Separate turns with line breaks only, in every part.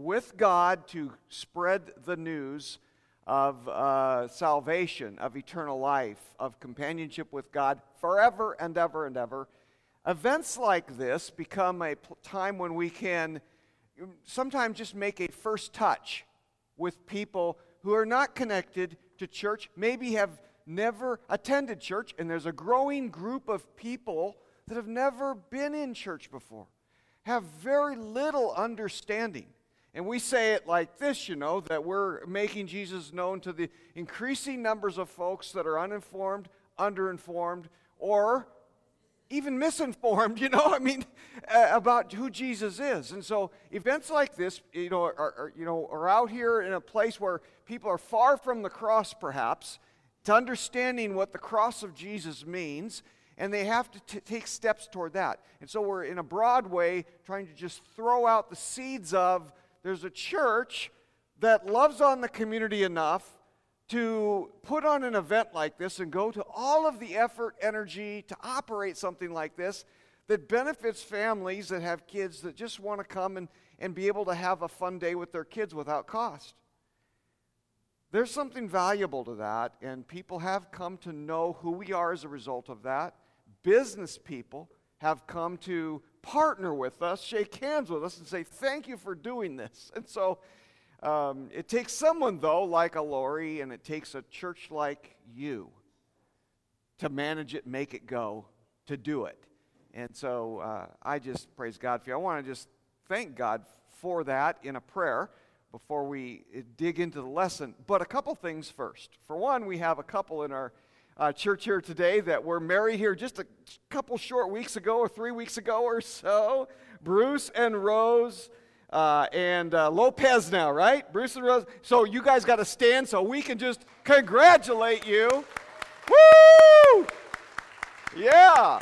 with God to spread the news of salvation, of eternal life, of companionship with God forever and ever and ever. Events like this become a time when we can sometimes just make a first touch with people who are not connected to church, maybe have never attended church, and there's a growing group of people that have never been in church before, have very little understanding. And we say it like this, that we're making Jesus known to the increasing numbers of folks that are uninformed, underinformed, or even misinformed, about who Jesus is. And so events like this, are out here in a place where people are far from the cross, perhaps, to understanding what the cross of Jesus means, and they have to take steps toward that. And so we're, in a broad way, trying to just throw out the seeds of, there's a church that loves on the community enough to put on an event like this and go to all of the effort, energy to operate something like this that benefits families that have kids that just want to come and be able to have a fun day with their kids without cost. There's something valuable to that, and people have come to know who we are as a result of that. Business people have come to partner with us, shake hands with us, and say, thank you for doing this. And so it takes someone, though, like a Lori, and it takes a church like you to manage it, make it go, to do it. And so I just praise God for you. I want to just thank God for that in a prayer before we dig into the lesson. But a couple things first. For one, we have a couple in our church here today that were married here just a couple short weeks ago or 3 weeks ago or so. Bruce and Rose and Lopez now, right? Bruce and Rose. So you guys got to stand so we can just congratulate you. Woo! Yeah.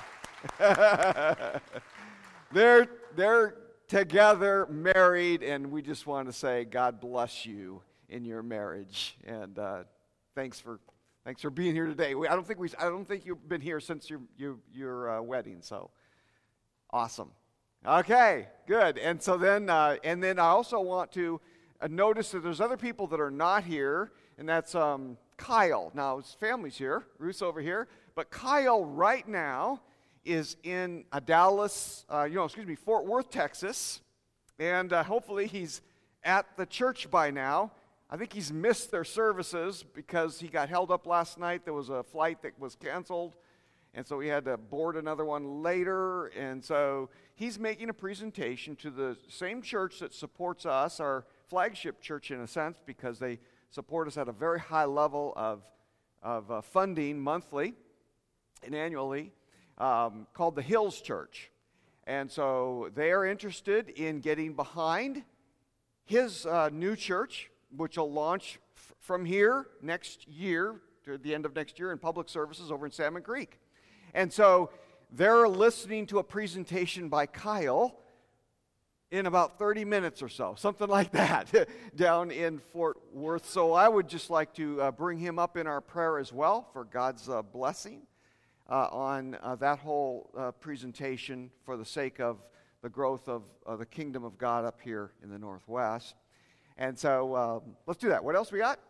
They're together, married, and we just want to say God bless you in your marriage. And thanks for being here today. I don't think you've been here since your wedding. So awesome. Okay, good. And so then I also want to notice that there's other people that are not here, and that's Kyle. Now his family's here, Ruth's over here, but Kyle right now is in Fort Worth, Texas, and hopefully he's at the church by now. I think he's missed their services because he got held up last night. There was a flight that was canceled, and so he had to board another one later, and so he's making a presentation to the same church that supports us, our flagship church in a sense, because they support us at a very high level of funding monthly and annually, called the Hills Church. And so they are interested in getting behind his new church, which will launch from here next year, to the end of next year, in public services over in Salmon Creek. And so they're listening to a presentation by Kyle in about 30 minutes or so, something like that, down in Fort Worth. So I would just like to bring him up in our prayer as well for God's blessing on that whole presentation for the sake of the growth of the kingdom of God up here in the Northwest. And so let's do that. What else we got?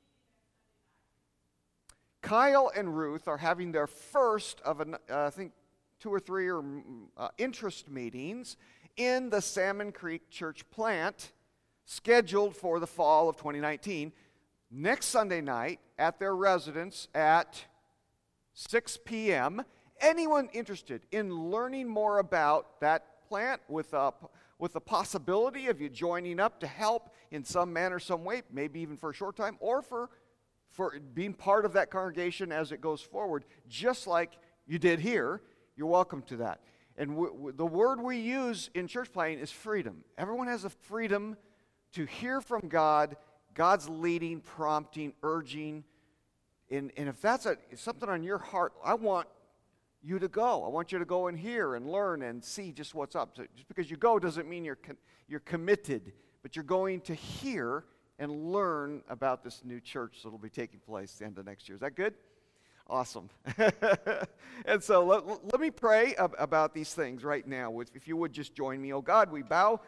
Kyle and Ruth are having their first of, I think, 2 or 3 interest meetings in the Salmon Creek Church plant, scheduled for the fall of 2019, next Sunday night at their residence at 6 p.m. Anyone interested in learning more about that plant with the possibility of you joining up to help in some manner, some way, maybe even for a short time, or for being part of that congregation as it goes forward, just like you did here, you're welcome to that. And the word we use in church planting is freedom. Everyone has a freedom to hear from God, God's leading, prompting, urging. And if that's something on your heart, I want you to go. I want you to go and hear and learn and see just what's up. So just because you go doesn't mean you're committed, but you're going to hear and learn about this new church that will be taking place at the end of next year. Is that good? Awesome. And so let me pray about these things right now. If you would just join me. Oh God, we bow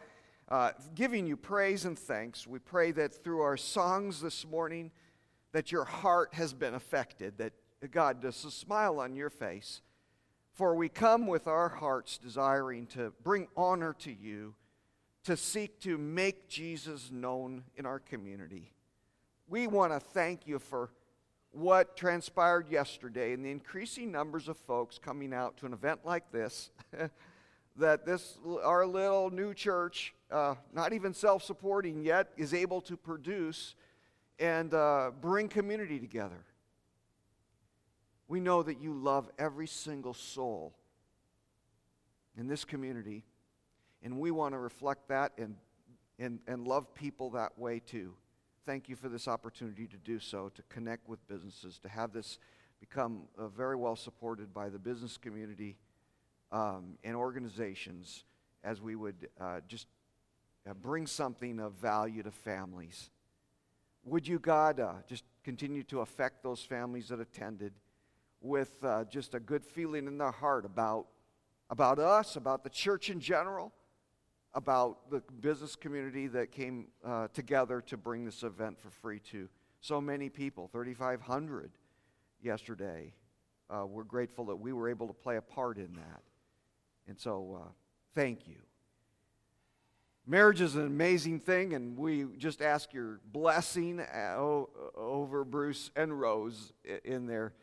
giving you praise and thanks. We pray that through our songs this morning, that your heart has been affected, that God does a smile on your face. For we come with our hearts desiring to bring honor to you, to seek to make Jesus known in our community. We want to thank you for what transpired yesterday and the increasing numbers of folks coming out to an event like this, that our little new church, not even self-supporting yet, is able to produce and bring community together. We know that you love every single soul in this community, and we want to reflect that and love people that way too. Thank you for this opportunity to do so, to connect with businesses, to have this become very well supported by the business community and organizations as we would just bring something of value to families. Would you, God, just continue to affect those families that attended with just a good feeling in their heart about us, about the church in general, about the business community that came together to bring this event for free to so many people, 3,500 yesterday. We're grateful that we were able to play a part in that. And so, thank you. Marriage is an amazing thing, and we just ask your blessing over Bruce and Rose in their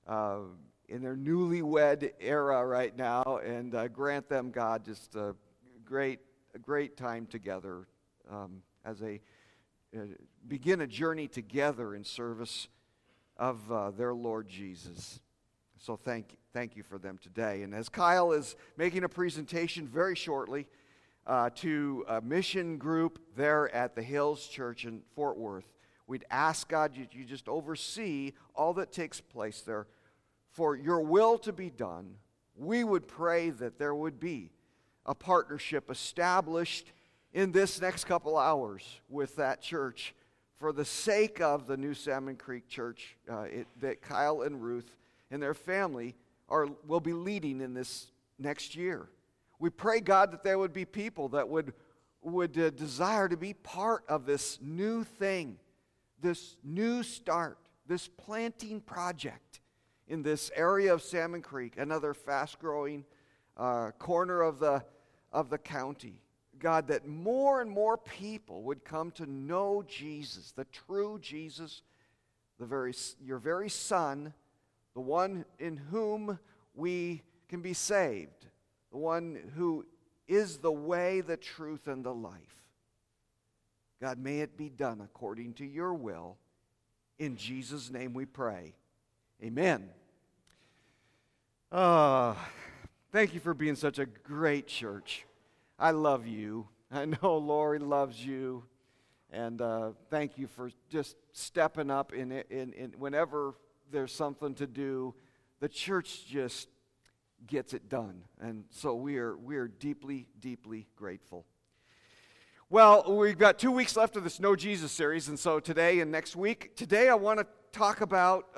newlywed era right now, and grant them, God, just a great time together as they begin a journey together in service of their Lord Jesus. So thank you for them today. And as Kyle is making a presentation very shortly to a mission group there at the Hills Church in Fort Worth, we'd ask God you just oversee all that takes place there. For your will to be done, we would pray that there would be a partnership established in this next couple hours with that church for the sake of the New Salmon Creek Church that Kyle and Ruth and their family will be leading in this next year. We pray, God, that there would be people that would desire to be part of this new thing, this new start, this planting project in this area of Salmon Creek, another fast-growing corner of the county. God, that more and more people would come to know Jesus, the true Jesus, your very Son, the one in whom we can be saved, the one who is the way, the truth, and the life. God, may it be done according to your will. In Jesus' name we pray. Amen. Thank you for being such a great church. I love you. I know Lori loves you. And thank you for just stepping up in whenever there's something to do. The church just gets it done. And so we are deeply, deeply grateful. Well, we've got 2 weeks left of this Know Jesus series, and so today and next week. Today I want to talk about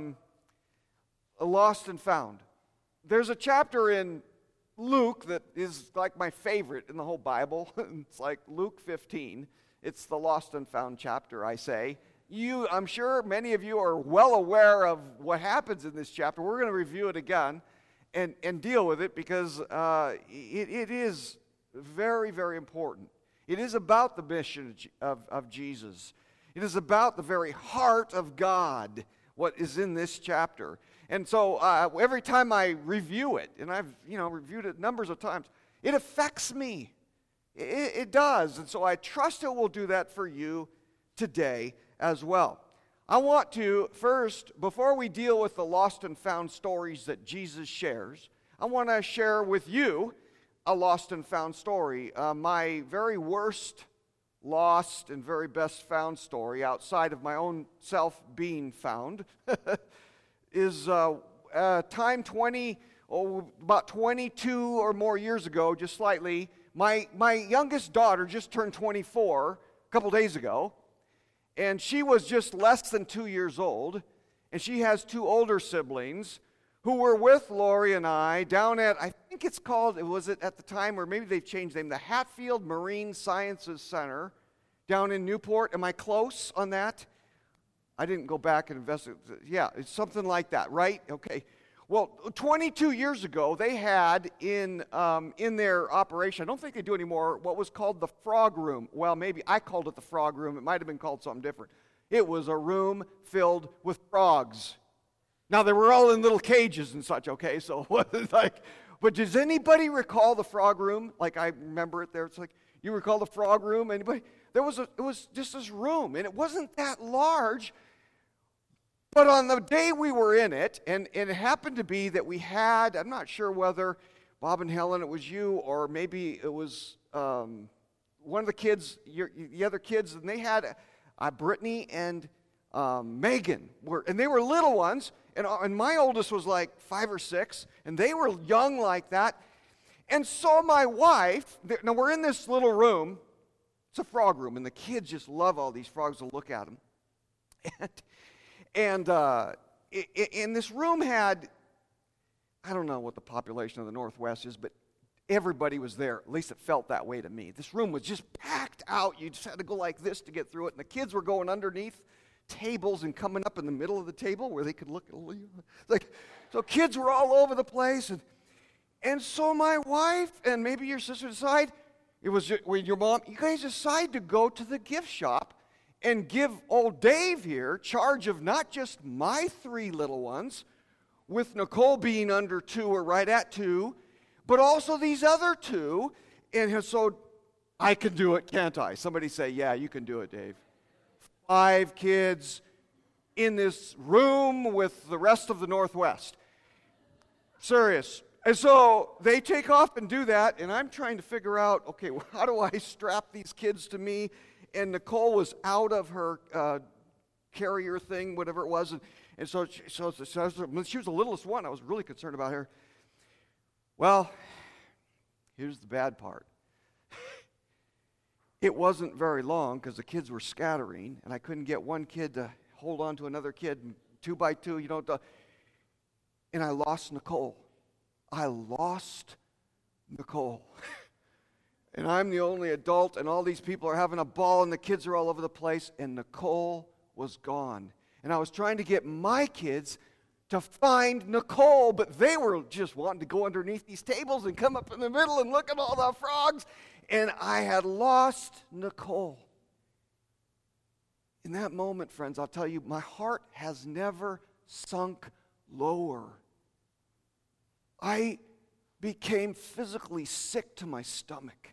a lost and found. There's a chapter in Luke that is like my favorite in the whole Bible. It's like Luke 15. It's the lost and found chapter, I say. I'm sure many of you are well aware of what happens in this chapter. We're going to review it again and deal with it because it is very, very important. It is about the mission of Jesus. It is about the very heart of God, what is in this chapter. And so every time I review it, and I've reviewed it numbers of times, it affects me. It does. And so I trust it will do that for you today as well. I want to first, before we deal with the lost and found stories that Jesus shares, I want to share with you a lost and found story. My very worst lost and very best found story, outside of my own self being found, is about 22 or more years ago, just slightly. My youngest daughter just turned 24 a couple days ago, and she was just less than 2 years old, and she has two older siblings who were with Lori and I down at, I think think it's called, was it at the time, or maybe they've changed the name, the Hatfield Marine Sciences Center down in Newport. Am I close on that? I didn't go back and investigate. Yeah, it's something like that, right? Okay. Well, 22 years ago, they had in their operation, I don't think they do anymore, what was called the Frog Room. Well, maybe I called it the Frog Room. It might have been called something different. It was a room filled with frogs. Now, they were all in little cages and such, okay? So, but does anybody recall the Frog Room? Like, I remember it there. It's like, you recall the Frog Room? Anybody? It was just this room, and it wasn't that large. But on the day we were in it, and it happened to be that we had, I'm not sure whether, Bob and Helen, it was you, or maybe it was one of the kids, the other kids, and they had Brittany and Megan, and they were little ones, and my oldest was like 5 or 6, and they were young like that. And so my wife, now we're in this little room, it's a frog room, and the kids just love all these frogs to look at them. And this room had, I don't know what the population of the Northwest is, but everybody was there. At least it felt that way to me. This room was just packed out. You just had to go like this to get through it. And the kids were going underneath tables and coming up in the middle of the table where they could look. So kids were all over the place. And so my wife and maybe your sister decide, it was your mom, you guys decide to go to the gift shop and give old Dave here charge of not just my 3 little ones, with Nicole being under 2 or right at 2, but also these other 2. And so I can do it, can't I? Somebody say, yeah, you can do it, Dave. 5 kids in this room with the rest of the Northwest. Serious. And so they take off and do that, and I'm trying to figure out, okay, how do I strap these kids to me? And Nicole was out of her carrier thing, whatever it was, and so she was the littlest one. I was really concerned about her. Well, here's the bad part. It wasn't very long because the kids were scattering, and I couldn't get one kid to hold on to another kid, and 2 by 2, and I lost Nicole. And I'm the only adult, and all these people are having a ball, and the kids are all over the place, and Nicole was gone. And I was trying to get my kids to find Nicole, but they were just wanting to go underneath these tables and come up in the middle and look at all the frogs, and I had lost Nicole. In that moment, friends, I'll tell you, my heart has never sunk lower. I became physically sick to my stomach.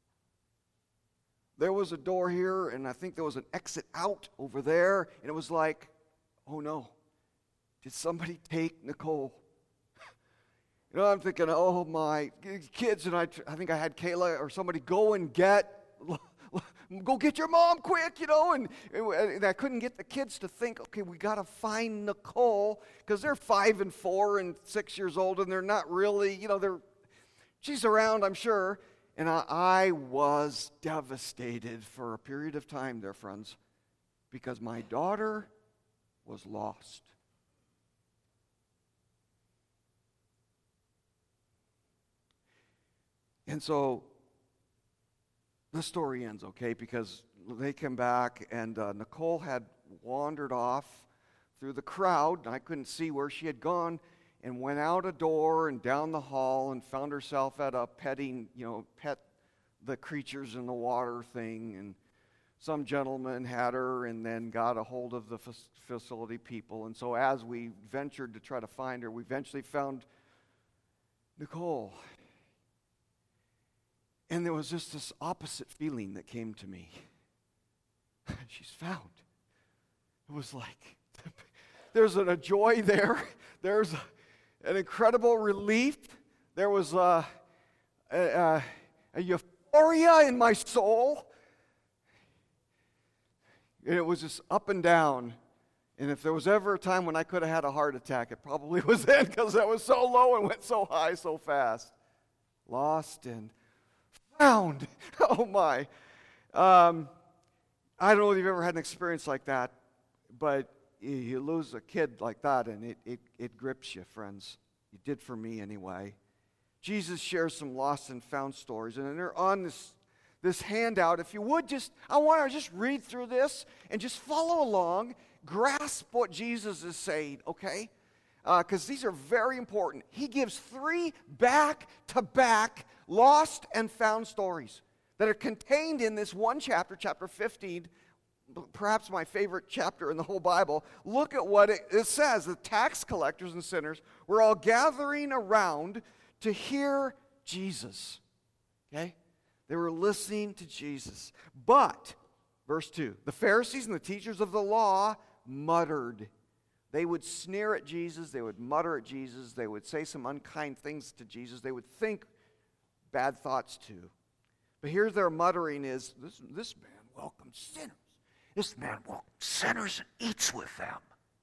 There was a door here, and I think there was an exit out over there, and it was like, oh no, did somebody take Nicole? I'm thinking, oh my kids, and I think I had Kayla or somebody go get your mom quick, and I couldn't get the kids to think, okay, we got to find Nicole, because they're 5 and 4 and 6 years old, and they're not really, she's around, I'm sure. And I was devastated for a period of time there, friends, because my daughter was lost. And so the story ends, okay, because they came back, and Nicole had wandered off through the crowd, and I couldn't see where she had gone, and went out a door and down the hall and found herself at a pet the creatures in the water thing, and some gentleman had her and then got a hold of the facility people. And so as we ventured to try to find her, we eventually found Nicole. And there was just this opposite feeling that came to me. She's found. It was like, there's a joy there. There's an incredible relief. There was a euphoria in my soul. And it was just up and down. And if there was ever a time when I could have had a heart attack, it probably was then, because I was so low and went so high so fast. Lost and found. Oh my. I don't know if you've ever had an experience like that, but you lose a kid like that, and it grips you, friends. It did for me anyway. Jesus shares some lost and found stories, and they're on this handout. If you would I want to just read through this and just follow along, grasp what Jesus is saying, okay? Because these are very important. He gives 3 back-to-back lost and found stories that are contained in this one chapter, chapter 15, perhaps my favorite chapter in the whole Bible. Look at what it says. The tax collectors and sinners were all gathering around to hear Jesus. Okay? They were listening to Jesus. But, verse 2, the Pharisees and the teachers of the law muttered. They would sneer at Jesus. They would mutter at Jesus. They would say some unkind things to Jesus. They would think bad thoughts too. But here's their muttering is, this man welcomes sinners. This man welcomes sinners and eats with them.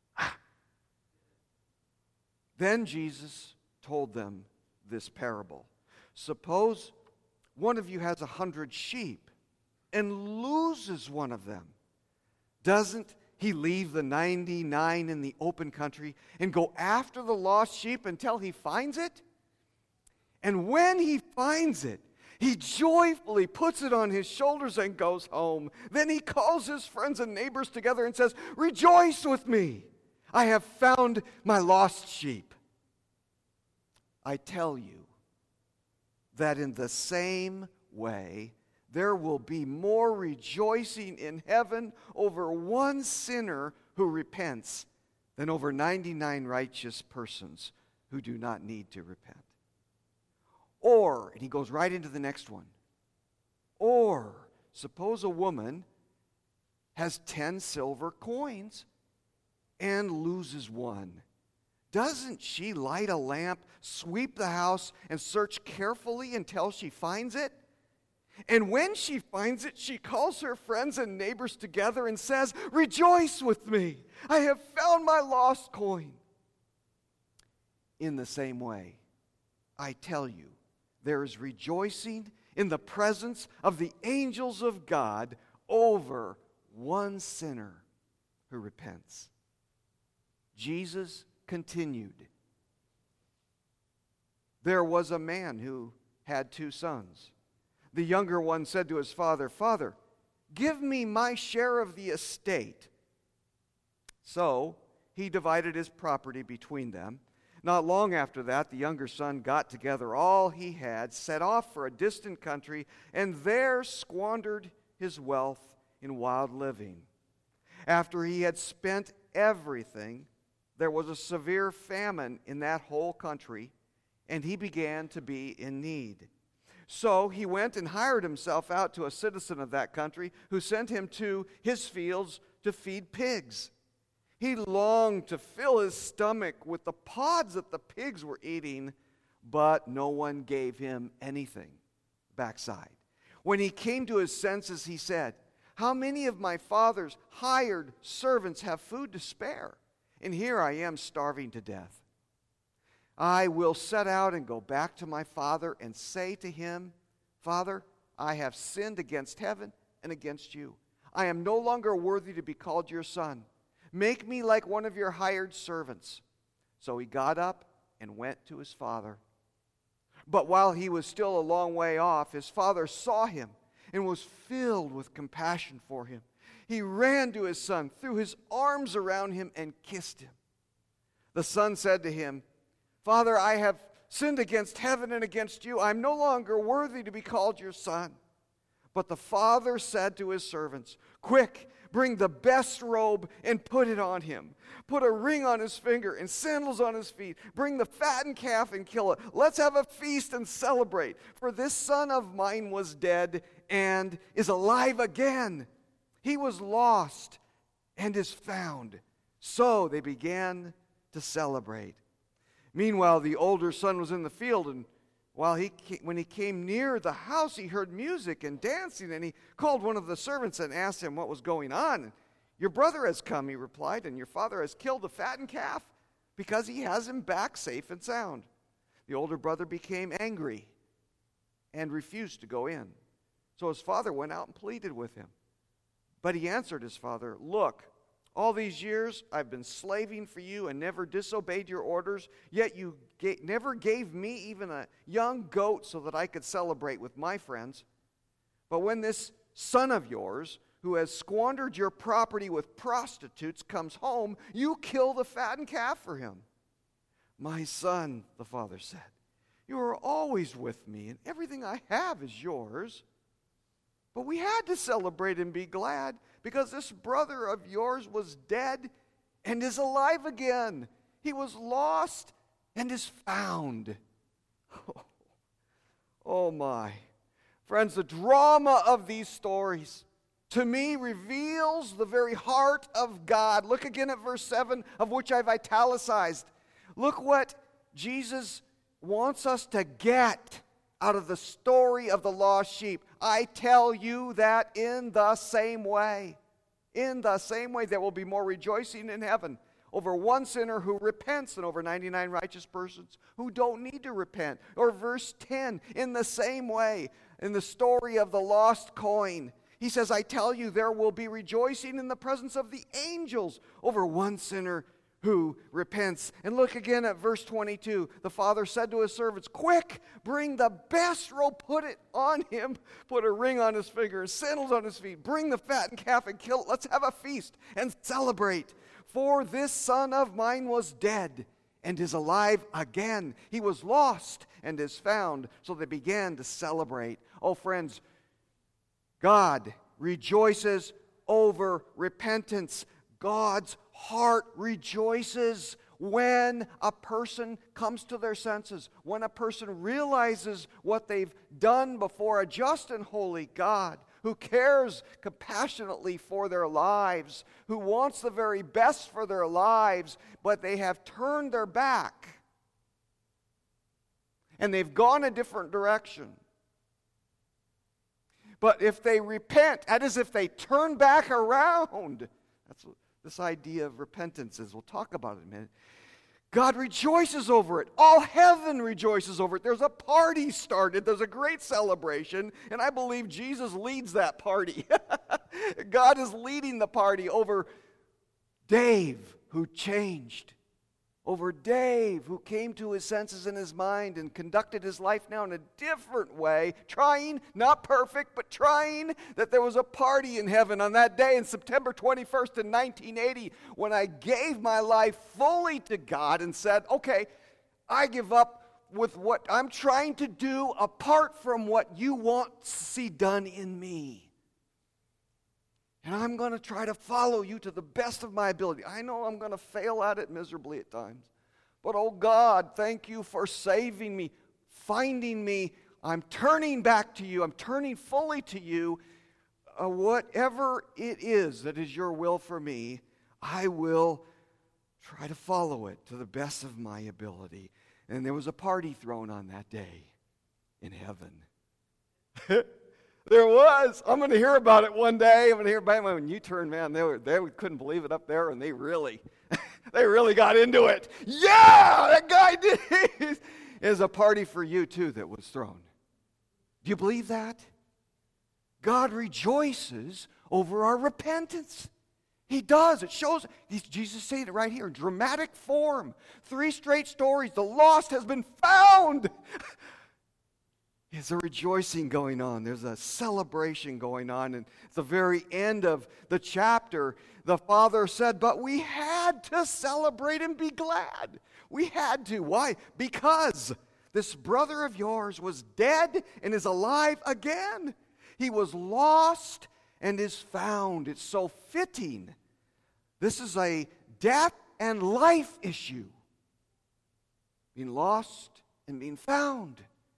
Then Jesus told them this parable. Suppose one of you has 100 sheep and loses one of them. Doesn't he leave the 99 in the open country and go after the lost sheep until he finds it? And when he finds it, he joyfully puts it on his shoulders and goes home. Then he calls his friends and neighbors together and says, "Rejoice with me. I have found my lost sheep." I tell you that in the same way, there will be more rejoicing in heaven over one sinner who repents than over 99 righteous persons who do not need to repent. Or, and he goes right into the next one, or suppose a woman has 10 silver coins and loses one. Doesn't she light a lamp, sweep the house, and search carefully until she finds it? And when she finds it, she calls her friends and neighbors together and says, "Rejoice with me. I have found my lost coin." In the same way, I tell you, there is rejoicing in the presence of the angels of God over one sinner who repents. Jesus continued. There was a man who had 2 sons. The younger one said to his father, "Father, give me my share of the estate." So he divided his property between them. Not long after that, the younger son got together all he had, set off for a distant country, and there squandered his wealth in wild living. After he had spent everything, there was a severe famine in that whole country, and he began to be in need. So he went and hired himself out to a citizen of that country, who sent him to his fields to feed pigs. He longed to fill his stomach with the pods that the pigs were eating, but no one gave him anything backside. When he came to his senses, he said, "How many of my father's hired servants have food to spare? And here I am starving to death. I will set out and go back to my father and say to him, 'Father, I have sinned against heaven and against you. I am no longer worthy to be called your son. Make me like one of your hired servants.' So he got up and went to his father. But while he was still a long way off, his father saw him and was filled with compassion for him. He ran to his son, threw his arms around him, and kissed him. The son said to him, 'Father, I have sinned against heaven and against you. I am no longer worthy to be called your son.' But the father said to his servants, 'Quick, bring the best robe and put it on him. Put a ring on his finger and sandals on his feet. Bring the fattened calf and kill it. Let's have a feast and celebrate. For this son of mine was dead and is alive again. He was lost and is found.' So they began to celebrate. Meanwhile, the older son was in the field, and when he came near the house, he heard music and dancing, and he called one of the servants and asked him what was going on. 'Your brother has come,' he replied, 'and your father has killed the fattened calf because he has him back safe and sound.' The older brother became angry and refused to go in. So his father went out and pleaded with him. But he answered his father, 'Look, All these years I've been slaving for you and never disobeyed your orders, yet you never gave me even a young goat so that I could celebrate with my friends. But when this son of yours, who has squandered your property with prostitutes, comes home, you kill the fattened calf for him." "My son," the father said, "you are always with me, and everything I have is yours. But we had to celebrate and be glad, because this brother of yours was dead and is alive again. He was lost and is found." Oh my. Friends, the drama of these stories, to me, reveals the very heart of God. Look again at verse 7, of which I've italicized. Look what Jesus wants us to get out of the story of the lost sheep. "I tell you that in the same way, there will be more rejoicing in heaven over one sinner who repents than over 99 righteous persons who don't need to repent." Or verse 10, in the same way, in the story of the lost coin, he says, "I tell you, there will be rejoicing in the presence of the angels over one sinner who repents." And look again at verse 22. The father said to his servants, "Quick, bring the best robe, put it on him, put a ring on his finger and sandals on his feet. Bring the fattened calf and kill it. Let's have a feast and celebrate. For this son of mine was dead and is alive again. He was lost and is found." So they began to celebrate. Oh, friends, God rejoices over repentance. God's heart rejoices when a person comes to their senses, when a person realizes what they've done before a just and holy God who cares compassionately for their lives, who wants the very best for their lives, but they have turned their back and they've gone a different direction. But if they repent, that is, if they turn back around, that's what this idea of repentance is. We'll talk about it in a minute. God rejoices over it. All heaven rejoices over it. There's a party started. There's a great celebration, and I believe Jesus leads that party. God is leading the party over Dave, who changed. Over Dave, who came to his senses in his mind and conducted his life now in a different way, trying, not perfect, but trying, that there was a party in heaven on that day in September 21st in 1980 when I gave my life fully to God and said, okay, I give up with what I'm trying to do apart from what you want to see done in me. And I'm going to try to follow you to the best of my ability. I know I'm going to fail at it miserably at times. But oh God, thank you for saving me, finding me. I'm turning back to you. I'm turning fully to you. Whatever it is that is your will for me, I will try to follow it to the best of my ability. And there was a party thrown on that day in heaven. There was. I'm going to hear about it one day. I'm going to hear about it when you turn, man. They couldn't believe it up there, and they really got into it. Yeah, that guy did. There's a party for you too that was thrown. Do you believe that? God rejoices over our repentance. He does. It shows. Jesus saying it right here in dramatic form. 3 straight stories. The lost has been found. There's a rejoicing going on. There's a celebration going on. And at the very end of the chapter, the father said, but we had to celebrate and be glad. We had to. Why? Because this brother of yours was dead and is alive again. He was lost and is found. It's so fitting. This is a death and life issue. Being lost and being found.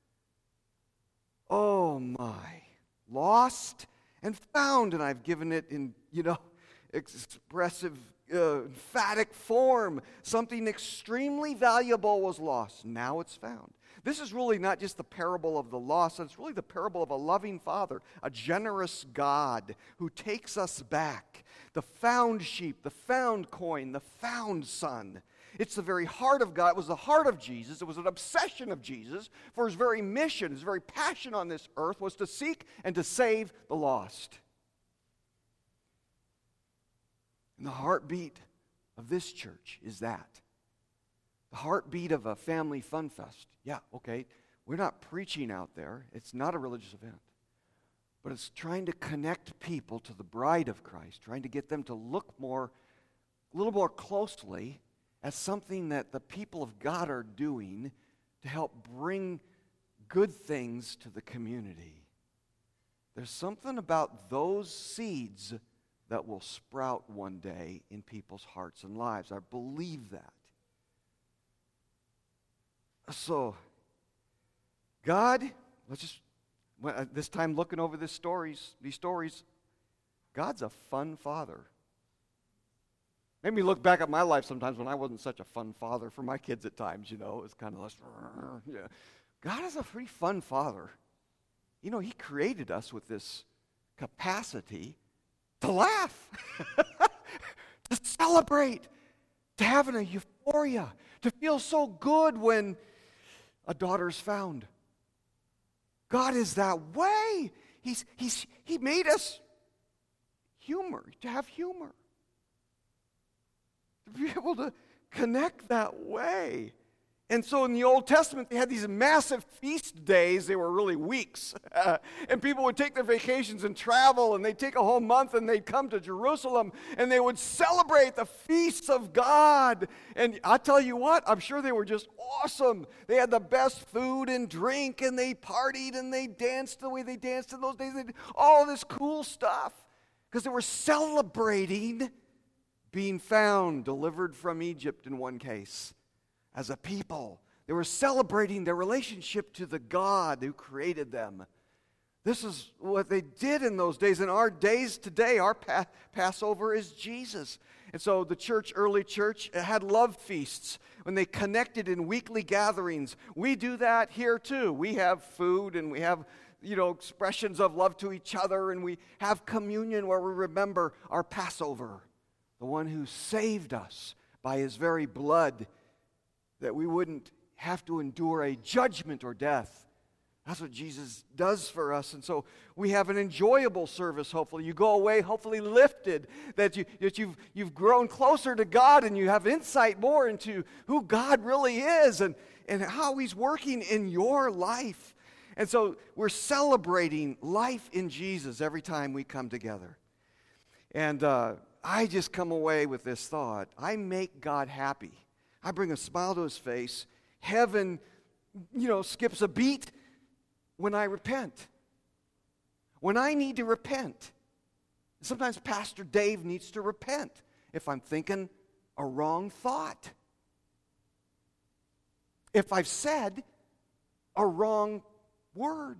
Oh my, lost and found, and I've given it in, expressive, emphatic form. Something extremely valuable was lost. Now it's found. This is really not just the parable of the lost, it's really the parable of a loving Father, a generous God who takes us back. The found sheep, the found coin, the found son. It's the very heart of God. It was the heart of Jesus. It was an obsession of Jesus for his very mission, his very passion on this earth was to seek and to save the lost. And the heartbeat of this church is that. The heartbeat of a family fun fest. Yeah, okay, we're not preaching out there. It's not a religious event. But it's trying to connect people to the bride of Christ, trying to get them to look a little more closely at something that the people of God are doing to help bring good things to the community. There's something about those seeds that will sprout one day in people's hearts and lives. I believe that. So, God, this time looking over these stories, God's a fun father. Made me look back at my life sometimes when I wasn't such a fun father for my kids at times, It was kind of less, yeah. God is a pretty fun father. He created us with this capacity to laugh, to celebrate, to have a euphoria, to feel so good when a daughter's found. God is that way. He made us to have humor, to be able to connect that way. And so in the Old Testament, they had these massive feast days. They were really weeks. And people would take their vacations and travel, and they'd take a whole month, and they'd come to Jerusalem, and they would celebrate the feasts of God. And I'll tell you what, I'm sure they were just awesome. They had the best food and drink, and they partied, and they danced the way they danced in those days. They did all this cool stuff because they were celebrating being found, delivered from Egypt in one case. As a people, they were celebrating their relationship to the God who created them. This is what they did in those days. In our days today, our Passover is Jesus. And so the early church, had love feasts when they connected in weekly gatherings. We do that here too. We have food and we have expressions of love to each other, and we have communion where we remember our Passover, the one who saved us by his very blood, that we wouldn't have to endure a judgment or death. That's what Jesus does for us. And so we have an enjoyable service, hopefully. You go away, hopefully lifted, that you've grown closer to God, and you have insight more into who God really is and how he's working in your life. And so we're celebrating life in Jesus every time we come together. And I just come away with this thought. I make God happy. I bring a smile to his face. Heaven, skips a beat when I repent. When I need to repent. Sometimes Pastor Dave needs to repent if I'm thinking a wrong thought. If I've said a wrong word.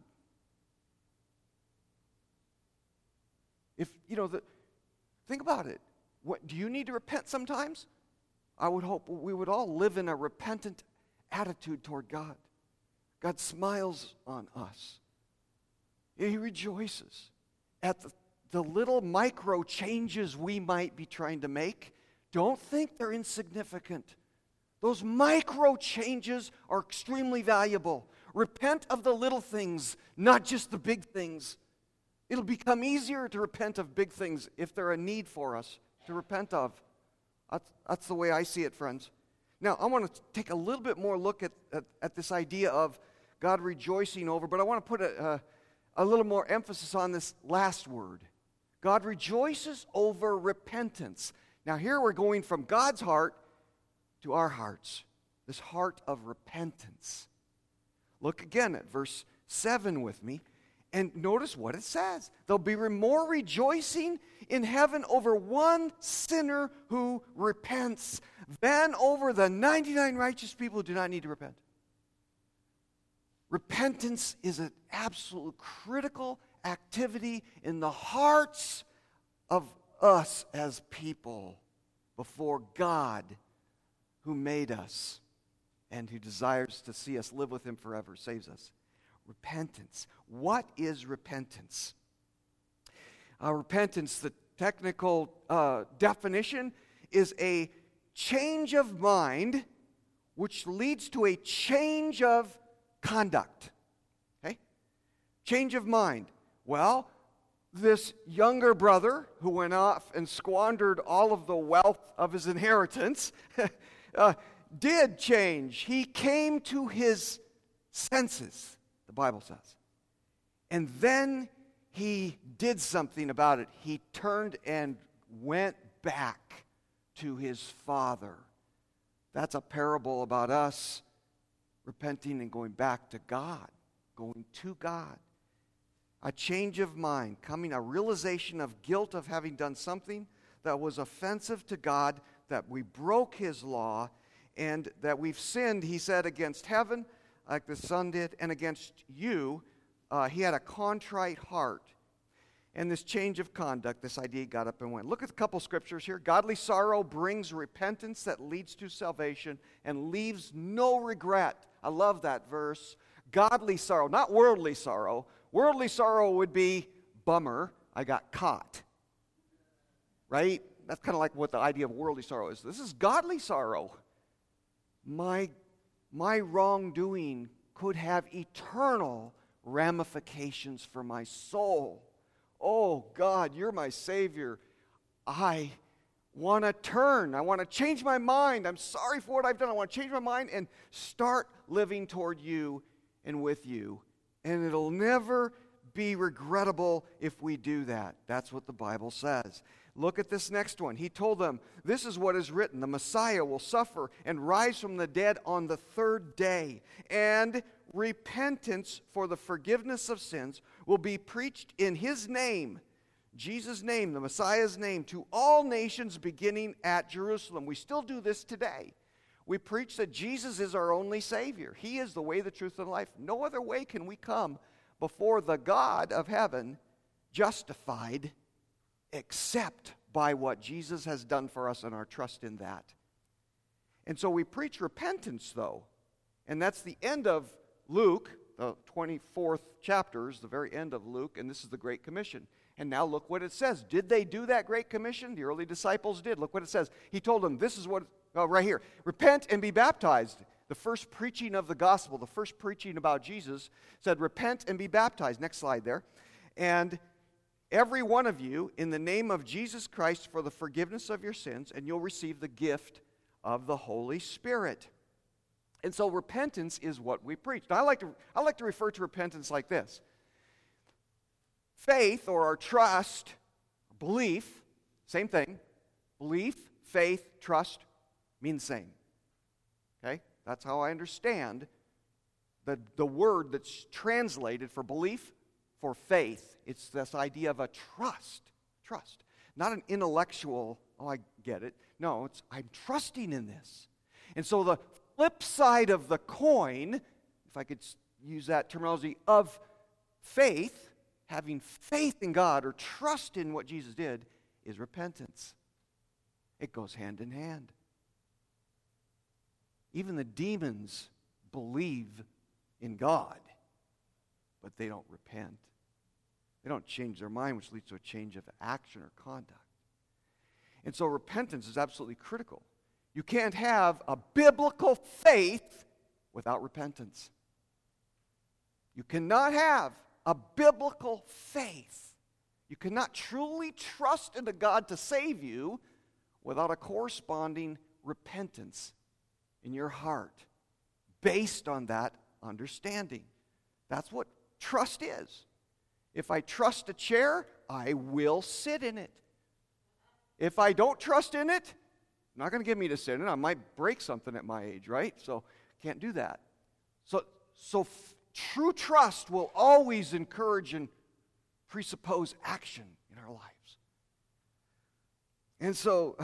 Think about it. Do you need to repent sometimes? I would hope we would all live in a repentant attitude toward God. God smiles on us. He rejoices at the little micro changes we might be trying to make. Don't think they're insignificant. Those micro changes are extremely valuable. Repent of the little things, not just the big things. It'll become easier to repent of big things if they're a need for us to repent of. That's the way I see it, friends. Now, I want to take a little bit more look at this idea of God rejoicing over, but I want to put a little more emphasis on this last word. God rejoices over repentance. Now, here we're going from God's heart to our hearts, this heart of repentance. Look again at verse 7 with me. And notice what it says. There'll be more rejoicing in heaven over one sinner who repents than over the 99 righteous people who do not need to repent. Repentance is an absolute critical activity in the hearts of us as people before God, who made us and who desires to see us live with him forever, saves us. Repentance. What is repentance? Repentance, the technical definition, is a change of mind which leads to a change of conduct. Okay? Change of mind. Well, this younger brother who went off and squandered all of the wealth of his inheritance did change. He came to his senses, the Bible says. And then he did something about it. He turned and went back to his father. That's a parable about us repenting and going back to God, going to God. A change of mind, coming, a realization of guilt of having done something that was offensive to God, that we broke his law, and that we've sinned, he said, against heaven, like the son did, and against you. He had a contrite heart. And this change of conduct, this idea got up and went. Look at a couple scriptures here. Godly sorrow brings repentance that leads to salvation and leaves no regret. I love that verse. Godly sorrow, not worldly sorrow. Worldly sorrow would be, bummer, I got caught. Right? That's kind of like what the idea of worldly sorrow is. This is godly sorrow. My wrongdoing could have eternal ramifications for my soul. Oh, God, you're my Savior. I want to turn. I want to change my mind. I'm sorry for what I've done. I want to change my mind and start living toward you and with you. And it'll never be regrettable if we do that. That's what the Bible says. Look at this next one. He told them, this is what is written. The Messiah will suffer and rise from the dead on the third day. And repentance for the forgiveness of sins will be preached in his name, Jesus' name, the Messiah's name, to all nations beginning at Jerusalem. We still do this today. We preach that Jesus is our only Savior. He is the way, the truth, and life. No other way can we come before the God of heaven justified except by what Jesus has done for us and our trust in that. And so we preach repentance, though. And that's the end of Luke, the 24th chapter is the very end of Luke, and this is the Great Commission. And now look what it says. Did they do that Great Commission? The early disciples did. Look what it says. He told them, this is what, right here, repent and be baptized. The first preaching of the gospel, the first preaching about Jesus said, repent and be baptized. Next slide there. And every one of you, in the name of Jesus Christ, for the forgiveness of your sins, and you'll receive the gift of the Holy Spirit. And so repentance is what we preach. Now, I like to refer to repentance like this. Faith, or our trust, belief, same thing. Belief, faith, trust mean the same. Okay? That's how I understand the word that's translated for belief, for faith. It's this idea of a trust. Trust. Not an intellectual, oh, I get it. No, it's I'm trusting in this. And so the flip side of the coin, if I could use that terminology, of faith, having faith in God or trust in what Jesus did, is repentance. It goes hand in hand. Even the demons believe in God, but they don't repent. They don't change their mind, which leads to a change of action or conduct. And so repentance is absolutely critical. You can't have a biblical faith without repentance. You cannot have a biblical faith. You cannot truly trust in a God to save you without a corresponding repentance in your heart based on that understanding. That's what trust is. If I trust a chair, I will sit in it. If I don't trust in it, not going to get me to sit in it. I might break something at my age, right? So can't do that. So true trust will always encourage and presuppose action in our lives. And so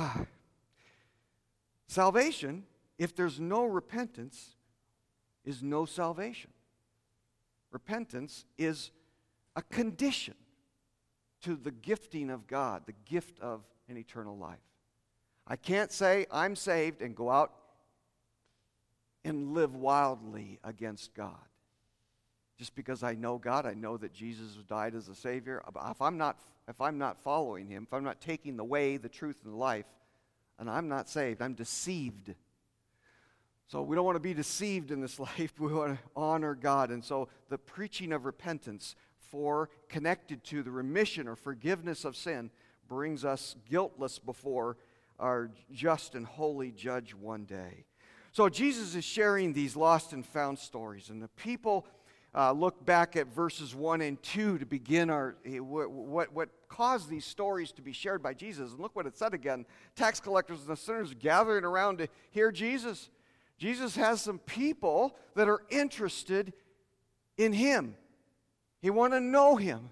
salvation, if there's no repentance, is no salvation. Repentance is a condition to the gifting of God, the gift of an eternal life. I can't say I'm saved and go out and live wildly against God. Just because I know God, I know that Jesus died as a Savior. If I'm not following Him, if I'm not taking the way, the truth, and the life, and I'm not saved, I'm deceived. So we don't want to be deceived in this life. We want to honor God. And so the preaching of repentance for, connected to the remission or forgiveness of sin, brings us guiltless before our just and holy judge one day. So Jesus is sharing these lost and found stories, and the people look back at verses 1 and 2 to begin what caused these stories to be shared by Jesus. And look what it said again. Tax collectors and the sinners gathering around to hear Jesus. Jesus has some people that are interested in him. They want to know him.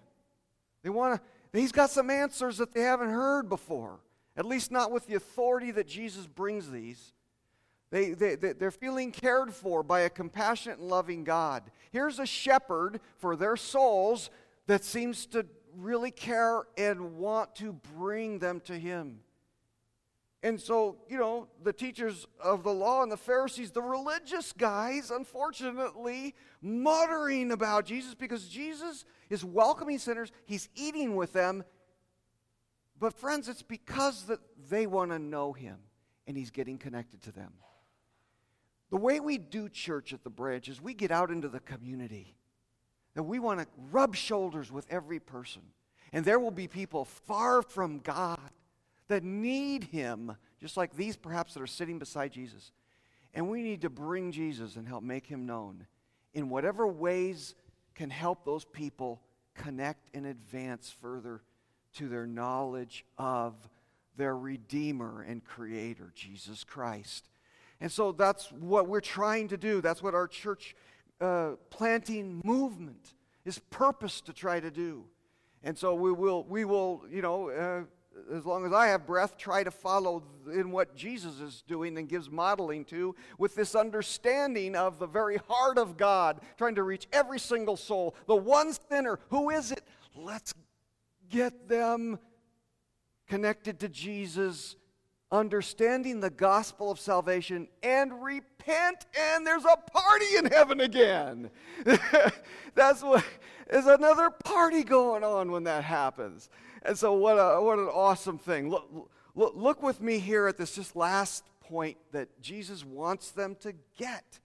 He's got some answers that they haven't heard before, at least not with the authority that Jesus brings these. They're feeling cared for by a compassionate and loving God. Here's a shepherd for their souls that seems to really care and want to bring them to him. And so, the teachers of the law and the Pharisees, the religious guys, unfortunately, muttering about Jesus because Jesus is welcoming sinners. He's eating with them. But friends, it's because that they want to know him and he's getting connected to them. The way we do church at the Branch is we get out into the community. And we want to rub shoulders with every person. And there will be people far from God that need him, just like these perhaps that are sitting beside Jesus. And we need to bring Jesus and help make him known in whatever ways can help those people connect and advance further to their knowledge of their Redeemer and Creator, Jesus Christ. And so that's what we're trying to do. That's what our church planting movement is purposed to try to do. And so we will, as long as I have breath, try to follow in what Jesus is doing and gives modeling to, with this understanding of the very heart of God, trying to reach every single soul. The one sinner, who is it? Let's get them connected to Jesus, understanding the gospel of salvation, and repent, and there's a party in heaven again. There's another party going on when that happens. And so what an awesome thing. Look with me here at this just last point that Jesus wants them to get.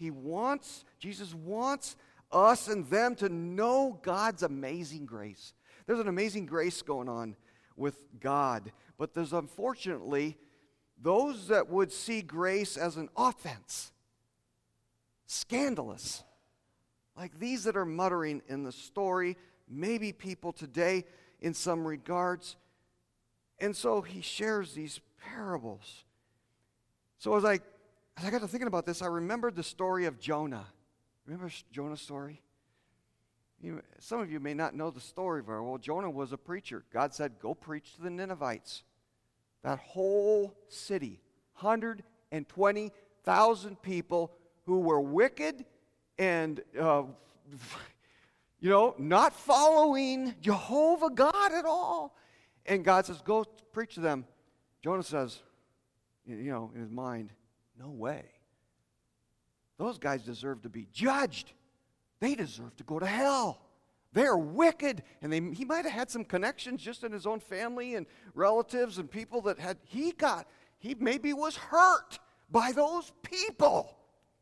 Jesus wants us and them to know God's amazing grace. There's an amazing grace going on with God. But there's unfortunately those that would see grace as an offense, scandalous, like these that are muttering in the story, maybe people today in some regards. And so he shares these parables. So as I got to thinking about this, I remembered the story of Jonah. Remember Jonah's story? Some of you may not know the story very well. Jonah was a preacher. God said, go preach to the Ninevites. That whole city, 120,000 people who were wicked and, not following Jehovah God at all. And God says, go preach to them. Jonah says, in his mind, no way. Those guys deserve to be judged. They deserve to go to hell. They're wicked. And he might have had some connections just in his own family and relatives and people that he maybe was hurt by those people.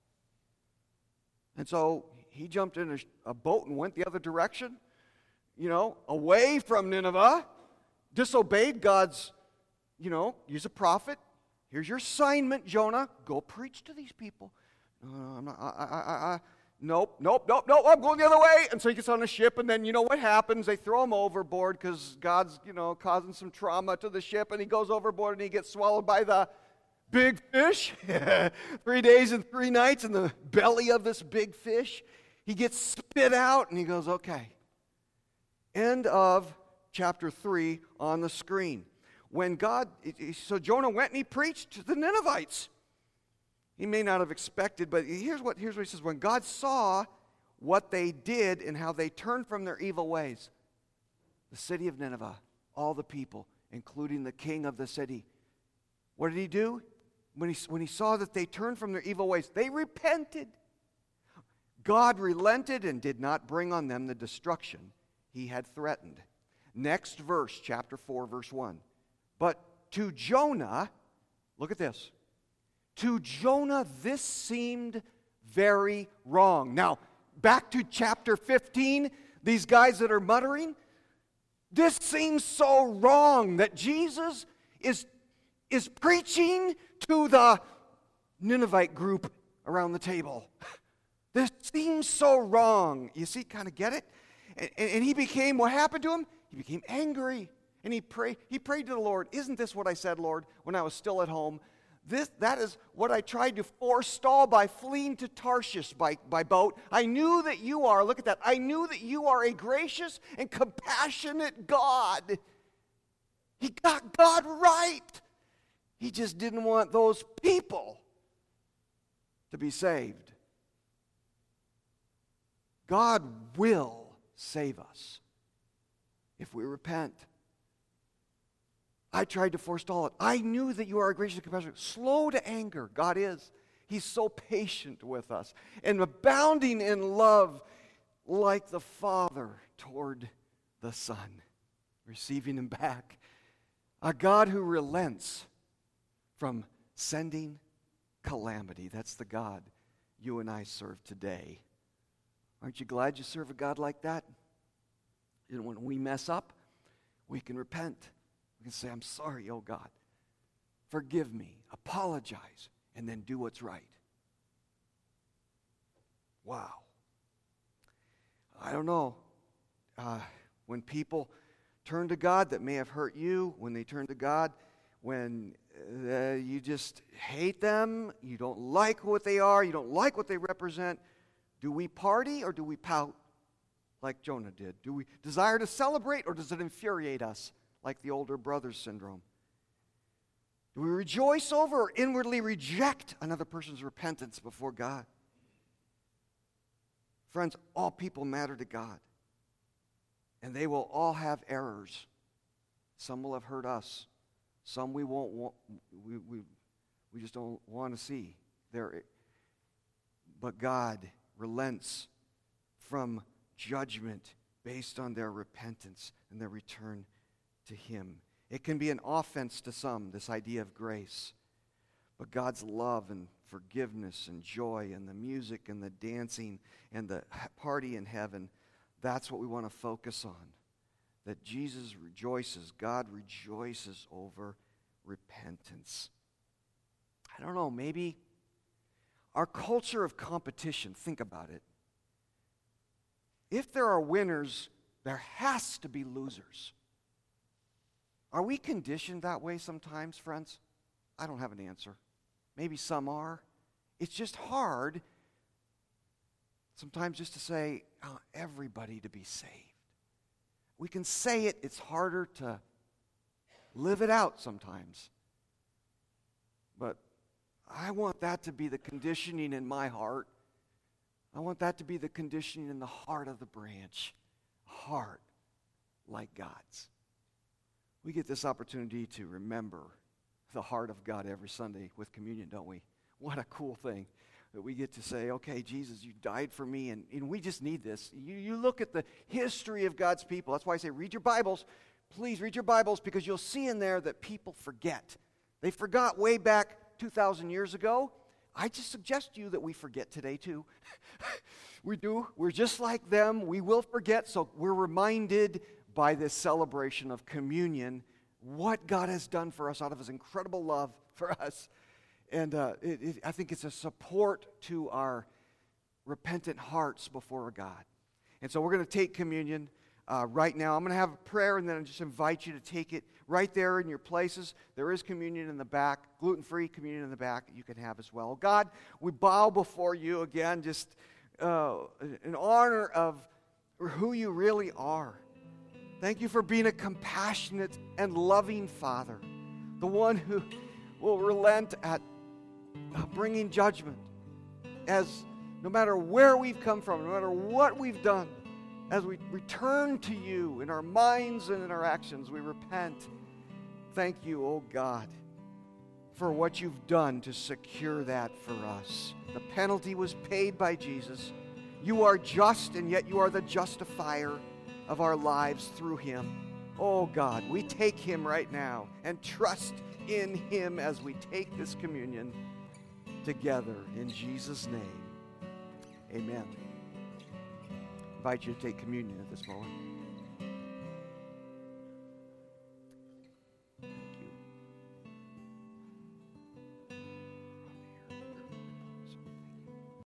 And so he jumped in a boat and went the other direction, away from Nineveh, disobeyed God's, he's a prophet. Here's your assignment, Jonah. Go preach to these people. Nope, I'm going the other way. And so he gets on a ship, and then you know what happens? They throw him overboard because God's, causing some trauma to the ship, and he goes overboard, and he gets swallowed by the big fish. 3 days and 3 nights in the belly of this big fish. He gets spit out, and he goes, okay. End of chapter 3 on the screen. So Jonah went and he preached to the Ninevites. He may not have expected, but here's what he says. When God saw what they did and how they turned from their evil ways, the city of Nineveh, all the people, including the king of the city, what did he do? When he saw that they turned from their evil ways, they repented. God relented and did not bring on them the destruction he had threatened. Next verse, chapter 4, verse 1. But to Jonah, look at this. To Jonah, this seemed very wrong. Now, back to chapter 15, these guys that are muttering, this seems so wrong that Jesus is preaching to the Ninevite group around the table. This seems so wrong. You see, kind of get it? And he became, what happened to him? He became angry. And he prayed to the Lord. Isn't this what I said, Lord, when I was still at home? That is what I tried to forestall by fleeing to Tarshish by boat. I knew that you are, look at that, I knew that you are a gracious and compassionate God. He got God right. He just didn't want those people to be saved. God will save us if we repent. I tried to forestall it. I knew that you are a gracious and compassionate, slow to anger. God is. He's so patient with us and abounding in love like the Father toward the Son, receiving him back. A God who relents from sending calamity. That's the God you and I serve today. Aren't you glad you serve a God like that? And when we mess up, we can repent. We can say, I'm sorry, oh God. Forgive me. Apologize. And then do what's right. Wow. I don't know. When people turn to God that may have hurt you, when they turn to God, when you just hate them, you don't like what they are, you don't like what they represent, do we party or do we pout like Jonah did? Do we desire to celebrate or does it infuriate us like the older brother syndrome? Do we rejoice over or inwardly reject another person's repentance before God? Friends, all people matter to God. And they will all have errors. Some will have hurt us. Some we won't want, we just don't want to see. But God relents from judgment based on their repentance and their return to him. It can be an offense to some, this idea of grace. But God's love and forgiveness and joy and the music and the dancing and the party in heaven, that's what we want to focus on. That Jesus rejoices, God rejoices over repentance. I don't know, maybe our culture of competition, think about it. If there are winners, there has to be losers. Are we conditioned that way sometimes, friends? I don't have an answer. Maybe some are. It's just hard sometimes just to say, everybody to be saved. We can say it, it's harder to live it out sometimes. But I want that to be the conditioning in my heart. I want that to be the conditioning in the heart of the branch. A heart like God's. We get this opportunity to remember the heart of God every Sunday with communion, don't we? What a cool thing that we get to say, okay, Jesus, you died for me, and we just need this. You look at the history of God's people. That's why I say read your Bibles. Please read your Bibles, because you'll see in there that people forget. They forgot way back 2,000 years ago. I just suggest to you that we forget today too. We do. We're just like them. We will forget, so we're reminded by this celebration of communion what God has done for us out of his incredible love for us. And I think it's a support to our repentant hearts before God. And so we're going to take communion right now. I'm going to have a prayer, and then I just invite you to take it right there in your places. There is communion in the back, gluten-free communion in the back that you can have as well. God, we bow before you again, just in honor of who you really are. Thank you for being a compassionate and loving Father, the one who will relent at bringing judgment, as no matter where we've come from, no matter what we've done, as we return to you in our minds and in our actions, we repent. Thank you, oh God, for what you've done to secure that for us. The penalty was paid by Jesus. You are just, and yet you are the justifier of our lives through him. Oh God, we take him right now and trust in him as we take this communion together in Jesus' name. Amen. invite you to take communion at this moment.